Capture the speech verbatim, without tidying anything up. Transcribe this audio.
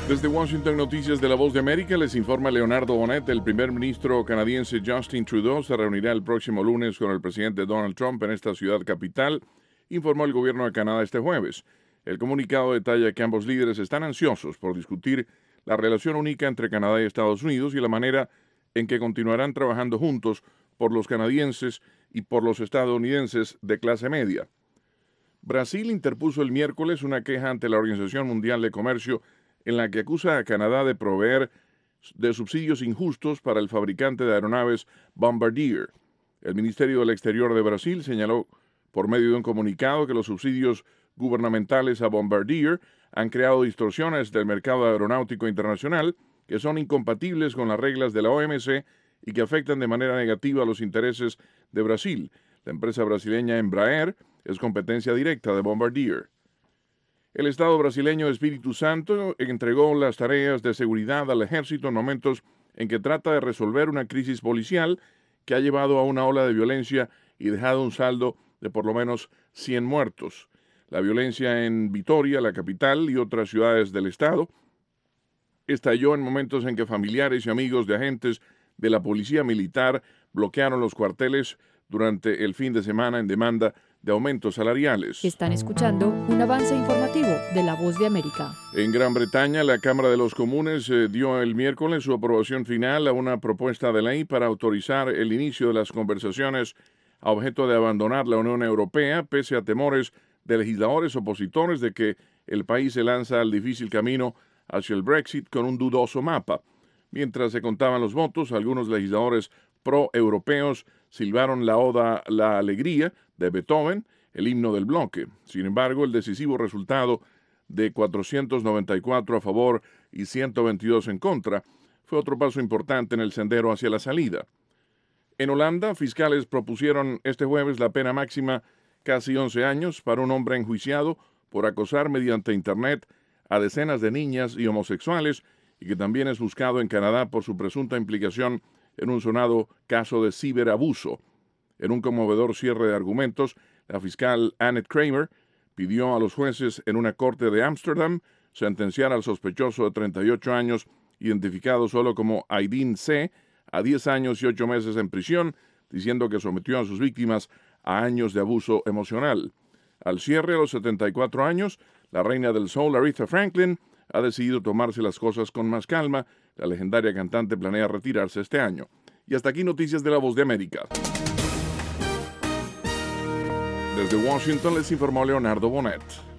Desde Washington, Noticias de la Voz de América, les informa Leonardo Bonet. El primer ministro canadiense Justin Trudeau se reunirá el próximo lunes con el presidente Donald Trump en esta ciudad capital, informó el gobierno de Canadá este jueves. El comunicado detalla que ambos líderes están ansiosos por discutir la relación única entre Canadá y Estados Unidos y la manera en que continuarán trabajando juntos por los canadienses y por los estadounidenses de clase media. Brasil interpuso el miércoles una queja ante la Organización Mundial de Comercio en la que acusa a Canadá de proveer de subsidios injustos para el fabricante de aeronaves Bombardier. El Ministerio del Exterior de Brasil señaló por medio de un comunicado que los subsidios gubernamentales a Bombardier han creado distorsiones del mercado aeronáutico internacional que son incompatibles con las reglas de la O M C y que afectan de manera negativa a los intereses de Brasil. La empresa brasileña Embraer es competencia directa de Bombardier. El Estado brasileño de Espíritu Santo entregó las tareas de seguridad al ejército en momentos en que trata de resolver una crisis policial que ha llevado a una ola de violencia y dejado un saldo de por lo menos cien muertos. La violencia en Vitória, la capital, y otras ciudades del estado estalló en momentos en que familiares y amigos de agentes de la policía militar bloquearon los cuarteles durante el fin de semana en demanda de aumentos salariales. Están escuchando un avance informativo de La Voz de América. En Gran Bretaña, la Cámara de los Comunes eh, dio el miércoles su aprobación final a una propuesta de ley para autorizar el inicio de las conversaciones a objeto de abandonar la Unión Europea, pese a temores de legisladores opositores de que el país se lanza al difícil camino hacia el Brexit con un dudoso mapa. Mientras se contaban los votos, algunos legisladores pro-europeos silbaron la oda a la alegría de Beethoven, el himno del bloque. Sin embargo, el decisivo resultado de cuatrocientos noventa y cuatro a favor y ciento veintidós en contra fue otro paso importante en el sendero hacia la salida. En Holanda, fiscales propusieron este jueves la pena máxima, casi once años, para un hombre enjuiciado por acosar mediante Internet a decenas de niñas y homosexuales y que también es buscado en Canadá por su presunta implicación en un sonado caso de ciberabuso. En un conmovedor cierre de argumentos, la fiscal Annette Kramer pidió a los jueces en una corte de Ámsterdam sentenciar al sospechoso de treinta y ocho años, identificado solo como Aydin C., a diez años y ocho meses en prisión, diciendo que sometió a sus víctimas a años de abuso emocional. Al cierre, a los setenta y cuatro años, la reina del soul, Aretha Franklin, ha decidido tomarse las cosas con más calma. La legendaria cantante planea retirarse este año. Y hasta aquí Noticias de la Voz de América. Desde Washington les informó Leonardo Bonet.